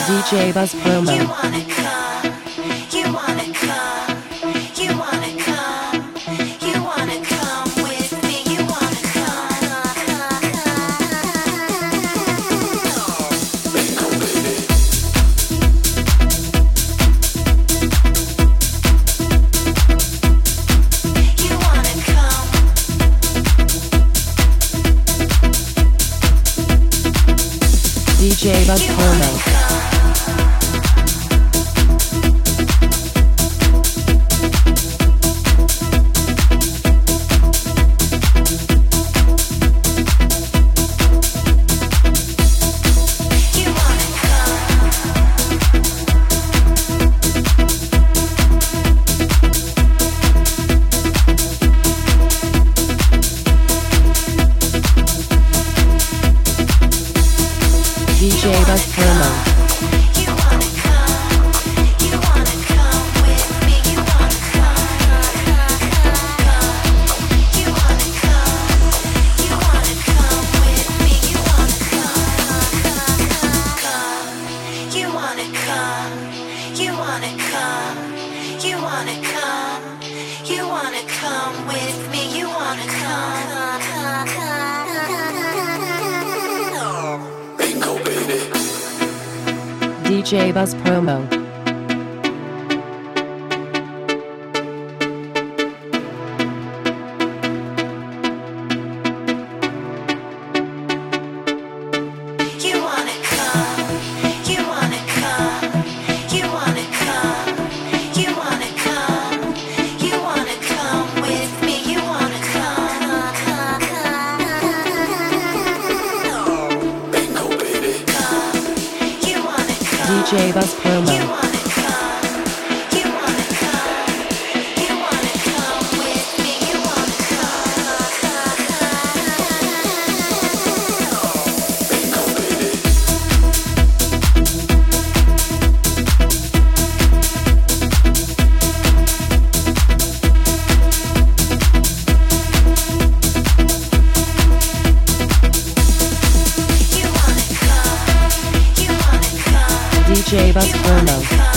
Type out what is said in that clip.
DJ Buzz Promo. You wanna come, you wanna come, you wanna come, you wanna come with me, you wanna come. Bingo, baby. You wanna come. DJ Buzz Promo. DJ Buzz Promo. You wanna come, you wanna come with me, you wanna come. You wanna come, you wanna come with me, you wanna come. You wanna come, you wanna come, you wanna come, you wanna come with me, you wanna come. Bingo, baby. DJ Buzz Promo. You wanna come, you wanna come, you wanna come, you wanna come, you wanna come with me, you wanna come. Bingo, baby. You wanna come. DJ Buzz You Promo. wanna come, you wanna come, you wanna come with me, you wanna Bingo, baby. You wanna come, you wanna come. DJ Buzz Promo.